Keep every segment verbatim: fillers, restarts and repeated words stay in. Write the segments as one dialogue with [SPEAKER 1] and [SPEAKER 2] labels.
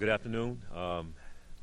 [SPEAKER 1] good afternoon. Um,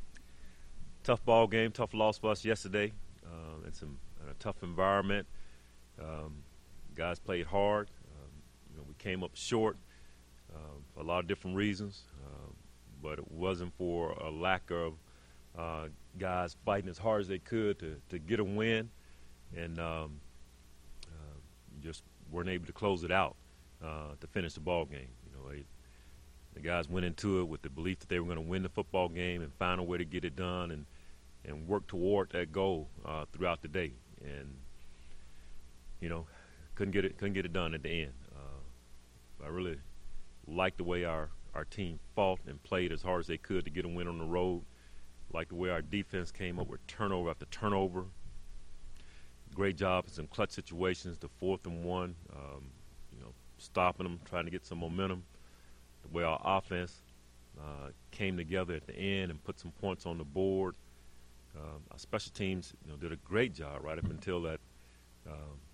[SPEAKER 1] tough ball game, tough loss for us yesterday. Uh, it's some, a tough environment. Um, guys played hard. Um, you know, we came up short uh, for a lot of different reasons, uh, but it wasn't for a lack of uh, guys fighting as hard as they could to, to get a win, and um, uh, just weren't able to close it out uh, to finish the ball game. You know, they, the guys went into it with the belief that they were going to win the football game and find a way to get it done and, and work toward that goal uh, throughout the day. And, you know, couldn't get it couldn't get it done at the end. Uh, I really liked the way our, our team fought and played as hard as they could to get a win on the road. Liked the way our defense came up with turnover after turnover. Great job in some clutch situations, the fourth and one, um, you know, stopping them, trying to get some momentum. The way our offense uh, came together at the end and put some points on the board. Um, our special teams, you know, did a great job right up until that um,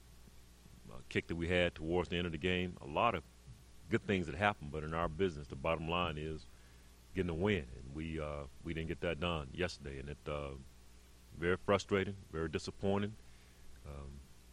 [SPEAKER 1] uh, kick that we had towards the end of the game. A lot of good things that happened, but in our business, the bottom line is getting a win, and we uh, we didn't get that done yesterday, and it uh, very frustrating, very disappointing. Um,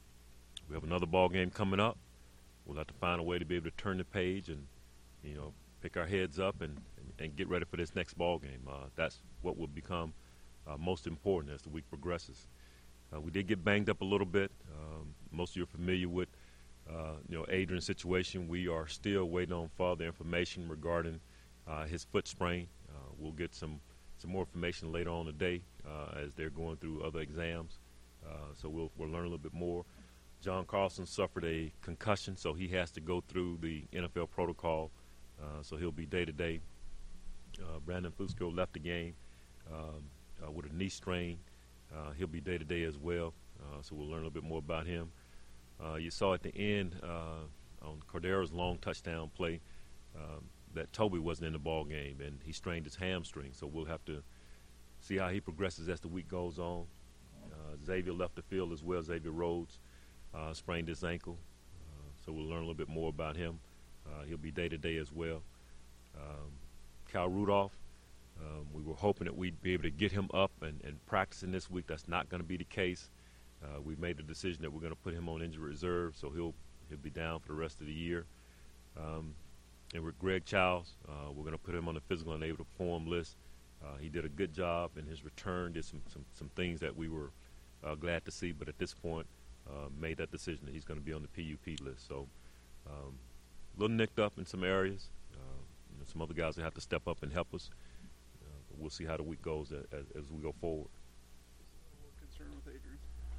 [SPEAKER 1] we have another ball game coming up. We'll have to find a way to be able to turn the page and, you know, pick our heads up and, and, and get ready for this next ball game. Uh, that's what will become uh, most important as the week progresses. Uh, we did get banged up a little bit. Um, most of you are familiar with, uh, you know, Adrian's situation. We are still waiting on further information regarding uh, his foot sprain. Uh, we'll get some, some more information later on today uh, as they're going through other exams. Uh, so we'll, we'll learn a little bit more. John Carlson suffered a concussion, so he has to go through the N F L protocol. Uh, so he'll be day-to-day. Uh, Brandon Fusco left the game um, uh, with a knee strain. Uh, he'll be day-to-day as well, uh, so we'll learn a little bit more about him. Uh, you saw at the end uh, on Cordero's long touchdown play um, that Toby wasn't in the ball game, and he strained his hamstring, so we'll have to see how he progresses as the week goes on. Uh, Xavier left the field as well. Xavier Rhodes uh, sprained his ankle, uh, so we'll learn a little bit more about him. Uh, he'll be day-to-day as well. Um, Kyle Rudolph, um, we were hoping that we'd be able to get him up and, and practicing this week. That's not going to be the case. Uh, we've made the decision that we're going to put him on injury reserve, so he'll he'll be down for the rest of the year. Um, and with Greg Childs, uh, we're going to put him on the physical and able to perform list. Uh, he did a good job in his return, did some, some, some things that we were uh, glad to see, but at this point uh, made that decision that he's going to be on the P U P list. So um, a little nicked up in some areas. Uh, you know, some other guys that have to step up and help us. Uh, but we'll see how the week goes as, as, as we go forward.
[SPEAKER 2] What concern with Adrian?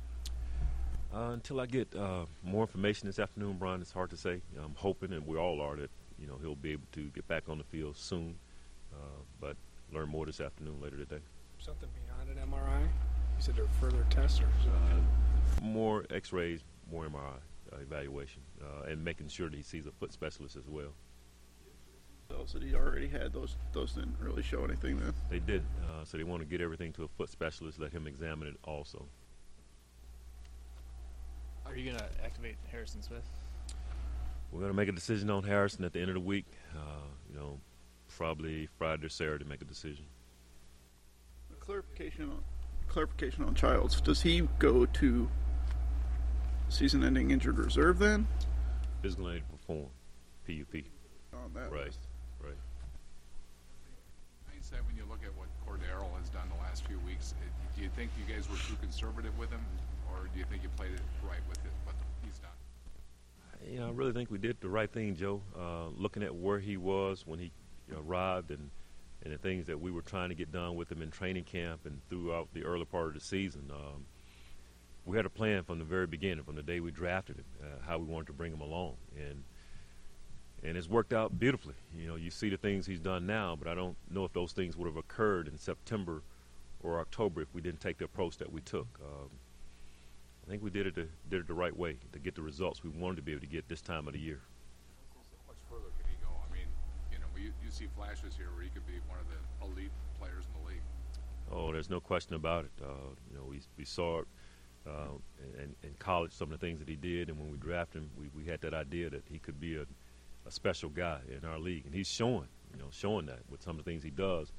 [SPEAKER 1] Uh, until I get uh, more information this afternoon, Brian, it's hard to say. I'm hoping, and we all are, that you know he'll be able to get back on the field soon. Uh, but learn more this afternoon, later today.
[SPEAKER 2] Something beyond an M R I? You said there are further tests or
[SPEAKER 1] uh, more X-rays, more M R I uh, evaluation, uh, and making sure that he sees a foot specialist as well.
[SPEAKER 3] Those that he already had, those those didn't really show anything then.
[SPEAKER 1] They did, uh, so they want to get everything to a foot specialist, let him examine it also.
[SPEAKER 4] Are you going to activate Harrison Smith?
[SPEAKER 1] We're going to make a decision on Harrison at the end of the week. Uh, you know, probably Friday or Saturday to make a decision.
[SPEAKER 3] Clarification on clarification on Childs. Does he go to season-ending injured reserve then?
[SPEAKER 1] Physical aid to perform, P U P.
[SPEAKER 3] On that
[SPEAKER 1] Right,
[SPEAKER 3] list.
[SPEAKER 1] right.
[SPEAKER 5] Mindset, when you look at what Cordero has done the last few weeks, it, do you think you guys were too conservative with him, or do you think you played it right with it, what he's done?
[SPEAKER 1] You know, I really think we did the right thing, Joe. Uh, looking at where he was when he you know, arrived and, and the things that we were trying to get done with him in training camp and throughout the early part of the season, um, we had a plan from the very beginning, from the day we drafted him, uh, how we wanted to bring him along. And and it's worked out beautifully. You know, you see the things he's done now, but I don't know if those things would have occurred in September or October if we didn't take the approach that we took. Um, I think we did it, the, did it the right way to get the results we wanted to be able to get this time of the year.
[SPEAKER 5] How much further can he go? I mean, you know, you, you see flashes here where he could be one of the elite players in the league.
[SPEAKER 1] Oh, there's no question about it. Uh, you know, we we saw it uh, in, in college, some of the things that he did, and when we drafted him, we, we had that idea that he could be a, a special guy in our league, and he's showing, you know, showing that with some of the things he does.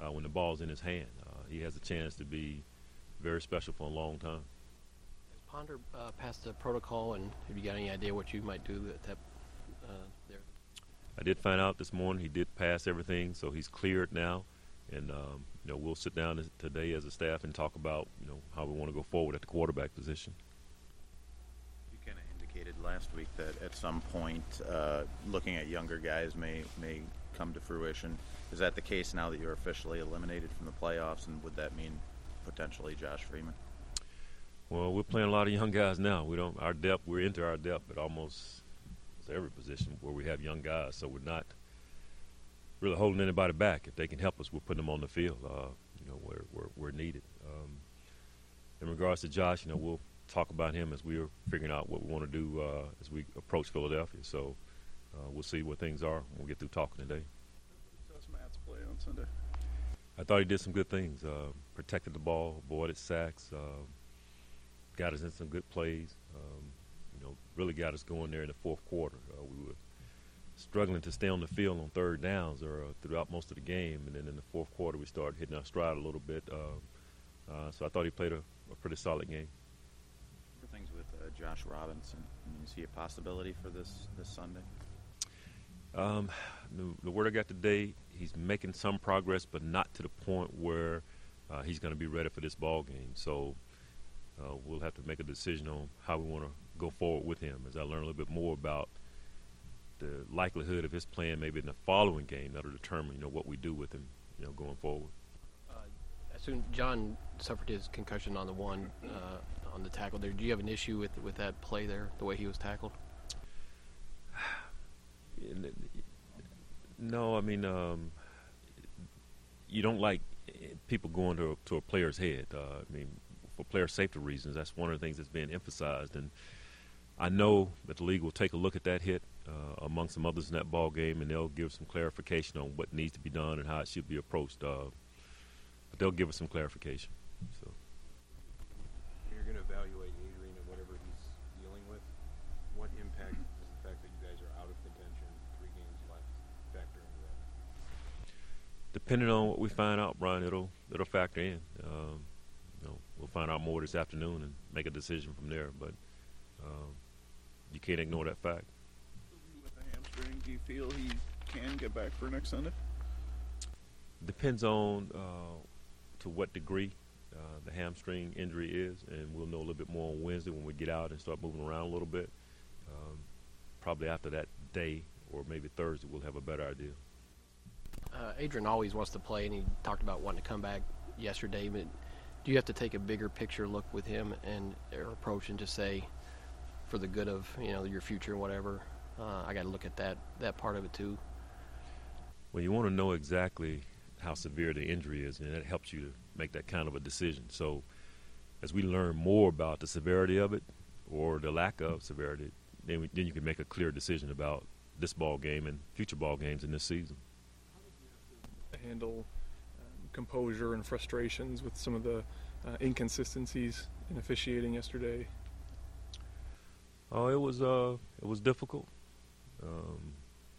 [SPEAKER 1] uh, when the ball's in his hand. Uh, he has a chance to be very special for a long time.
[SPEAKER 6] Has Ponder uh, passed the protocol, and have you got any idea what you might do at that uh, there?
[SPEAKER 1] I did find out this morning he did pass everything, so he's cleared now. And, um, you know, we'll sit down this, today as a staff and talk about, you know, how we want to go forward at the quarterback position.
[SPEAKER 7] You kind of indicated last week that at some point uh, looking at younger guys may may come to fruition. Is that the case now that you're officially eliminated from the playoffs, and would that mean potentially Josh Freeman?
[SPEAKER 1] Well, we're playing a lot of young guys now. We don't our depth. We're into our depth at almost every position where we have young guys, so we're not really holding anybody back. If they can help us, we're putting them on the field, uh, you know, where, where, where needed. Um, in regards to Josh, you know, we'll talk about him as we are figuring out what we want to do uh, as we approach Philadelphia. So uh, we'll see what things are when we get through talking today.
[SPEAKER 3] Does Matt's play on Sunday?
[SPEAKER 1] I thought he did some good things. Uh, protected the ball, avoided sacks, uh, got us in some good plays. Um, you know, really got us going there in the fourth quarter. Uh, we were struggling to stay on the field on third downs or uh, throughout most of the game, and then in the fourth quarter we started hitting our stride a little bit. Uh, uh, so I thought he played a, a pretty solid game.
[SPEAKER 7] For things with uh, Josh Robinson, I mean, is he a possibility for this this Sunday?
[SPEAKER 1] Um, the, the word I got today, he's making some progress, but not to the point where uh, he's going to be ready for this ball game. So uh, we'll have to make a decision on how we want to go forward with him as I learn a little bit more about the likelihood of his playing maybe in the following game. That'll determine, you know, what we do with him, you know, going forward.
[SPEAKER 6] Uh, as soon John suffered his concussion on the one uh, on the tackle there. Do you have an issue with with that play there, the way he was tackled?
[SPEAKER 1] No, I mean, um, you don't like people going to to a player's head. Uh, I mean, for player safety reasons, that's one of the things that's being emphasized. And I know that the league will take a look at that hit uh, among some others in that ball game, and they'll give some clarification on what needs to be done and how it should be approached. Uh, but they'll give us some clarification. So.
[SPEAKER 8] You're going to evaluate Adrian and whatever he's dealing with. What impact does the fact that you guys are out of contention, three games left, factor into that?
[SPEAKER 1] Depending on what we find out, Brian, it'll it'll factor in. Um, you know, we'll find out more this afternoon and make a decision from there. But um, you can't ignore that fact.
[SPEAKER 3] With the hamstring, do you feel he can get back for next Sunday?
[SPEAKER 1] Depends on uh, to what degree uh, the hamstring injury is, and we'll know a little bit more on Wednesday when we get out and start moving around a little bit. Um, probably after that day or maybe Thursday, we'll have a better idea.
[SPEAKER 6] Uh, Adrian always wants to play, and he talked about wanting to come back yesterday. But do you have to take a bigger picture look with him and or approach and just say, for the good of you know your future and whatever, uh, I got to look at that that part of it too?
[SPEAKER 1] Well, you want to know exactly how severe the injury is, and that helps you to make that kind of a decision. So as we learn more about the severity of it or the lack of severity, then, we, then you can make a clear decision about this ball game and future ball games in this season.
[SPEAKER 2] Handle um, composure and frustrations with some of the uh, inconsistencies in officiating yesterday.
[SPEAKER 1] Oh, it was uh, it was difficult, um,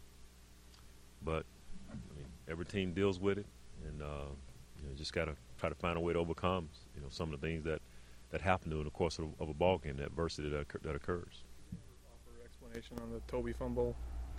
[SPEAKER 1] but I mean, every team deals with it, and uh, you know, just got to try to find a way to overcome, you know, some of the things that, that happen during the course of, of a ball game, that adversity that, occur, that occurs.
[SPEAKER 2] Offer explanation on the Toby fumble.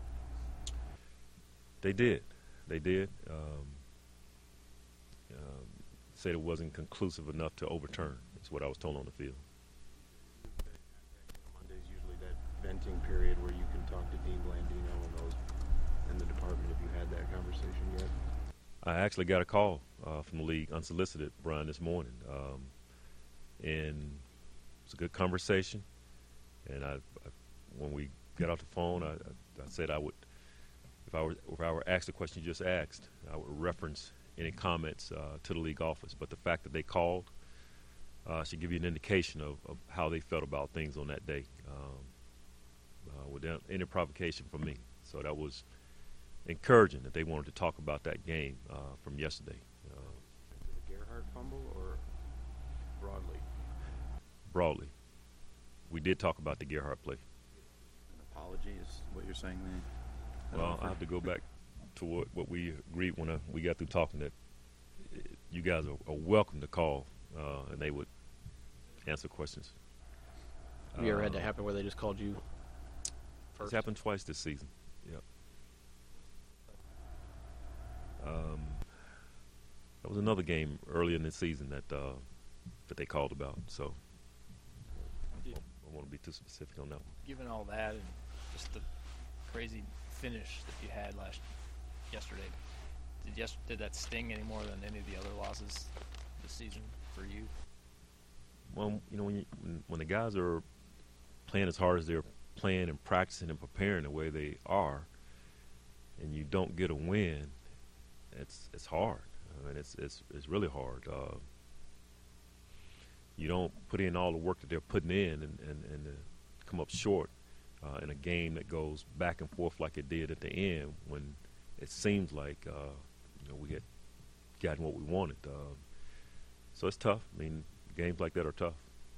[SPEAKER 1] They did, they did. Um, um, said it wasn't conclusive enough to overturn. That's what I was told on the field.
[SPEAKER 8] Monday's usually that venting period where you can talk to Dean Blandino and those in the department. Have you had that conversation yet?
[SPEAKER 1] I actually got a call uh, from the league, unsolicited, Brian, this morning. Um, and it was a good conversation. And I, I, when we got off the phone, I, I, I said I would, if I were if I were asked the question you just asked, I would reference any comments uh, to the league office. But the fact that they called uh, should give you an indication of, of how they felt about things on that day, um, uh, without any provocation from me. So that was encouraging that they wanted to talk about that game uh, from yesterday. Uh,
[SPEAKER 8] the Gerhardt fumble or broadly?
[SPEAKER 1] Broadly. We did talk about the Gerhardt play.
[SPEAKER 7] An apology is what you're saying there?
[SPEAKER 1] Well, I have to go back to what, what we agreed when uh, we got through talking that you guys are, are welcome to call, uh, and they would answer questions.
[SPEAKER 6] Have you ever had
[SPEAKER 1] Uh,
[SPEAKER 6] that happen where they just called you
[SPEAKER 1] It's
[SPEAKER 6] first?
[SPEAKER 1] happened twice this season. Yep. Um, that was another game early in the season that uh, that they called about. So I don't want to be too specific on that one.
[SPEAKER 4] Given all that and just the crazy finish that you had last yesterday, did yes did that sting any more than any of the other losses this season for you?
[SPEAKER 1] Well, you know, when, you, when when the guys are playing as hard as they're playing and practicing and preparing the way they are, and you don't get a win, it's it's hard. I mean, it's it's it's really hard. Uh, you don't put in all the work that they're putting in, and and, and uh, come up short uh, in a game that goes back and forth like it did at the end, when it seems like uh, you know we had gotten what we wanted. Uh, so it's tough. I mean, games like that are tough.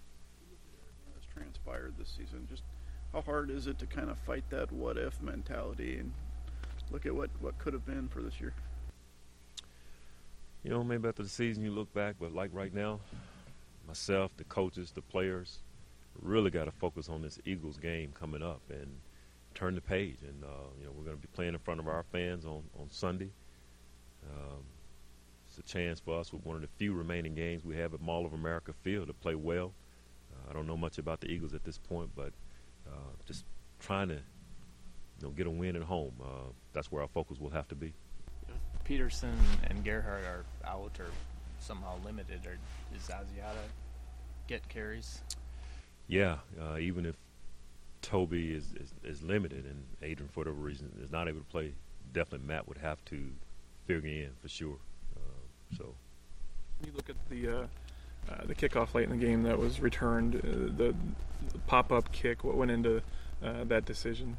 [SPEAKER 3] Has transpired this season. Just how hard is it to kind of fight that what if mentality and look at what, what could have been for this year?
[SPEAKER 1] You know, maybe after the season you look back, but like right now, myself, the coaches, the players, really got to focus on this Eagles game coming up and turn the page. And, uh, you know, we're going to be playing in front of our fans on, on Sunday. Um, it's a chance for us with one of the few remaining games we have at Mall of America Field to play well. Uh, I don't know much about the Eagles at this point, but uh, just trying to, you know, get a win at home. Uh, that's where our focus will have to be.
[SPEAKER 4] If Peterson and Gerhardt are out or somehow limited, or is Asiata get carries?
[SPEAKER 1] Yeah, uh, even if Toby is, is, is limited and Adrian, for whatever reason, is not able to play, definitely Matt would have to figure in for sure. Uh, so,
[SPEAKER 2] You look at the uh, uh, the kickoff late in the game that was returned, uh, the, the pop-up kick. What went into uh, that decision?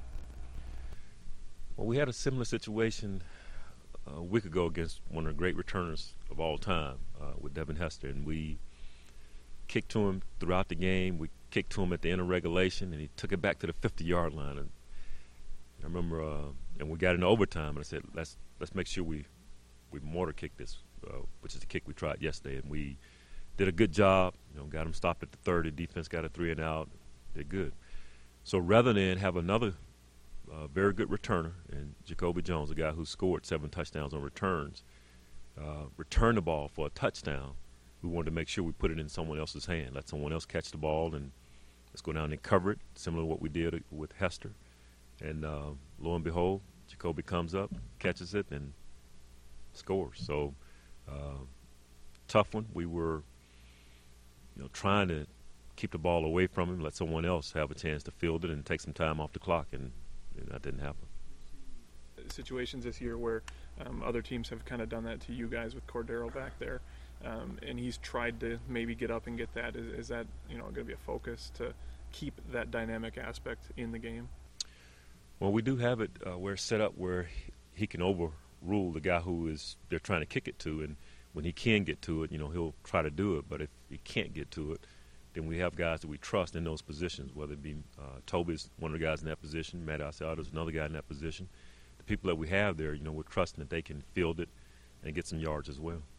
[SPEAKER 1] well, we had a similar situation a week ago against one of the great returners of all time uh, with Devin Hester, and we kicked to him throughout the game. We kicked to him at the end of regulation, and he took it back to the fifty-yard line. And I remember, uh, and we got into overtime, and I said, let's let's make sure we we mortar kick this, uh, which is the kick we tried yesterday, and we did a good job. You know, got him stopped at the thirty. Defense got a three and out. Did good. So rather than have another uh, very good returner, and Jacoby Jones, a guy who scored seven touchdowns on returns, uh, return the ball for a touchdown, we wanted to make sure we put it in someone else's hand. Let someone else catch the ball, and let's go down and cover it, similar to what we did with Hester. And uh, lo and behold, Jacoby comes up, catches it, and scores. So uh, tough one. We were, you know, trying to keep the ball away from him, let someone else have a chance to field it and take some time off the clock, and, and that didn't happen.
[SPEAKER 2] Situations this year where um, other teams have kind of done that to you guys with Cordero back there, um, and he's tried to maybe get up and get that. Is, is that, you know, going to be a focus to keep that dynamic aspect in the game?
[SPEAKER 1] Well, we do have it uh, where it's set up where he can overrule the guy who is they're trying to kick it to, and when he can get to it, you know, he'll try to do it. But if he can't get to it, then we have guys that we trust in those positions, whether it be uh, Toby's one of the guys in that position, Matt Asiata's another guy in that position. The people that we have there, you know, we're trusting that they can field it and get some yards as well.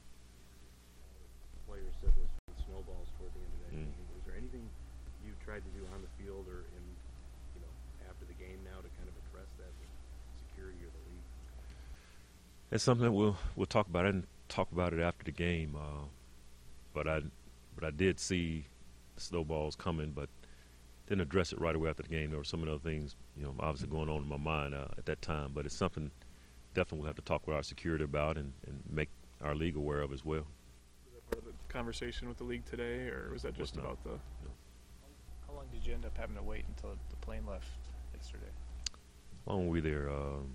[SPEAKER 8] Players said this with snowballs toward the end of that
[SPEAKER 1] Mm.
[SPEAKER 8] game. Was there anything you tried to do on the field or in, you know, after the game now to kind of address that with security or the league?
[SPEAKER 1] It's something that we'll we'll talk about. I didn't talk about it after the game, uh, but I but I did see snowballs coming, but didn't address it right away after the game. There were some other things, you know, obviously going on in my mind uh, at that time. But it's something definitely we'll have to talk with our security about and, and make our league aware of as well.
[SPEAKER 2] Was that part of the conversation with the league today, or was that
[SPEAKER 1] Was
[SPEAKER 2] just
[SPEAKER 1] not.
[SPEAKER 2] about the?
[SPEAKER 4] How long did you end up having to wait until the plane left yesterday?
[SPEAKER 1] How long were we there? Um,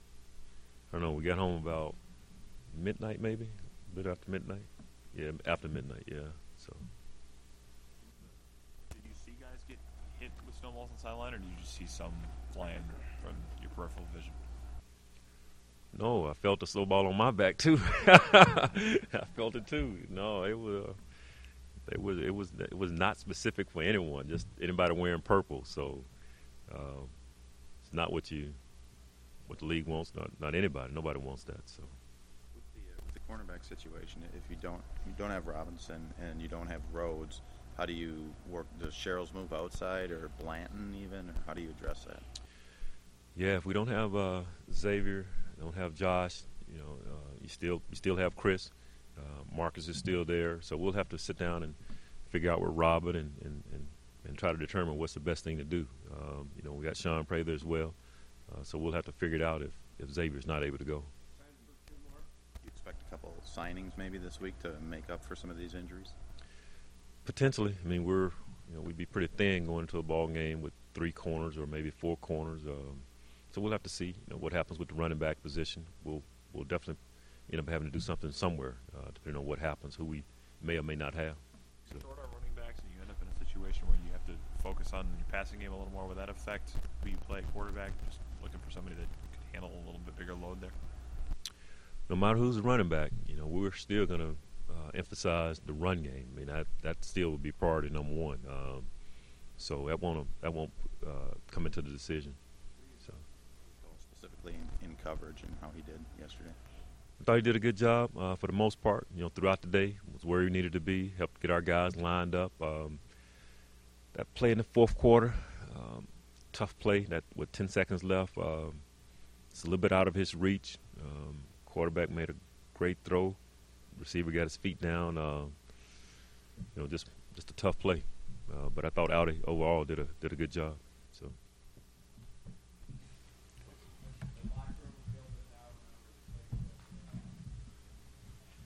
[SPEAKER 1] I don't know. We got home about midnight, maybe a bit after midnight. Yeah, after midnight. Yeah. So.
[SPEAKER 9] Did you see guys get hit with snowballs on the sideline, or did you just see some flying from your peripheral vision?
[SPEAKER 1] No, I felt the snowball on my back too. I felt it too. No, it was, uh, it was, it was, it was not specific for anyone. Just anybody wearing purple. So uh, it's not what you, what the league wants. Not, not anybody. Nobody wants that. So.
[SPEAKER 7] With the, uh, with the cornerback situation, if you don't you don't have Robinson and you don't have Rhodes, how do you work? Does Sherrills move outside or Blanton even, or how do you address that?
[SPEAKER 1] Yeah, if we don't have uh, Xavier, don't have Josh, you know, uh, you still you still have Chris. Uh, Marcus is still there, so we'll have to sit down and figure out with Robert and, and, and, and try to determine what's the best thing to do. Um, you know, we got Sean Prather as well, uh, so we'll have to figure it out if, if Xavier's not able to go.
[SPEAKER 7] You expect a couple signings maybe this week to make up for some of these injuries?
[SPEAKER 1] Potentially. I mean, we're you know we'd be pretty thin going into a ball game with three corners or maybe four corners. Um, so we'll have to see you know, what happens with the running back position. We'll we'll definitely end up having to do something somewhere, uh, depending on what happens, who we may or may not have. So.
[SPEAKER 9] Short on running backs, and you end up in a situation where you have to focus on your passing game a little more. Would that affect who you play at quarterback? Just looking for somebody that could handle a little bit bigger load there.
[SPEAKER 1] No matter who's the running back, you know, we're still going to uh, emphasize the run game. I mean, that that still would be priority number one. Um, so that won't that won't uh, come into the decision. So
[SPEAKER 7] specifically in, in coverage and how he did yesterday.
[SPEAKER 1] I thought he did a good job uh, for the most part. You know, throughout the day, was where he needed to be, helped get our guys lined up. Um, that play in the fourth quarter, um, tough play. That with ten seconds left, um, it's a little bit out of his reach. Um, quarterback made a great throw. Receiver got his feet down. Uh, you know, just just a tough play. Uh, but I thought Audi overall did a did a good job.